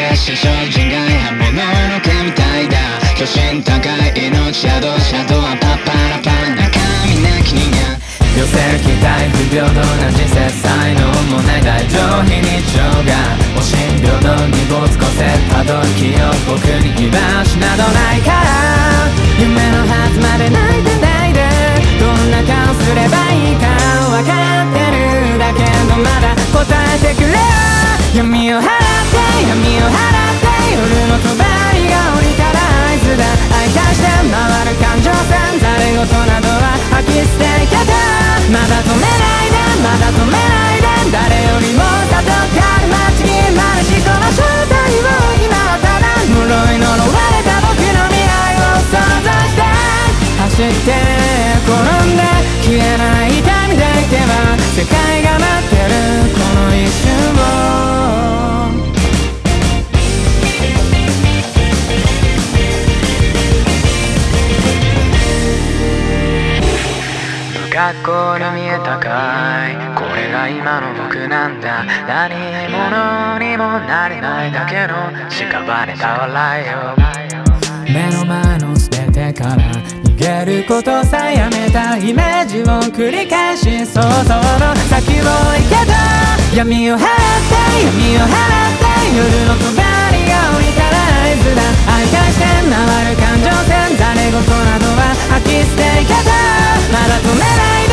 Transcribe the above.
列車精進外刃物の毛みたいだ。巨神高い命宿シャドウはパッパラパラ中身なき人間。 寄せ期待不平等な人生才能もない大上非日常がおしん平等に没個性たどる記憶僕に居場所などないから夢のはずまで泣いてないでどんな顔すればいいか分かってるだけどまだ答えてくれ闇を払って闇を払って夜の帳が降りたら合図だ相対して回る感情線ざれ言などは吐き捨てけたまだ止めないでまだ止めないで誰よりも里かる街にまるしこの正体を今はただ呪い呪われた僕の未来を想像して走って転んで消えない痛みでいけば世界が待ってるこの一瞬を学校に見えたかいこれが今の僕なんだ何者にもなれないだけの屍た笑いよ目の前の全てから逃げることさえやめたイメージを繰り返し想像の先を行けた闇を払って闇を払って夜の帳が降りたら合図だ相対して回る感情線ざれ言などは吐き捨ていけたまだ止めない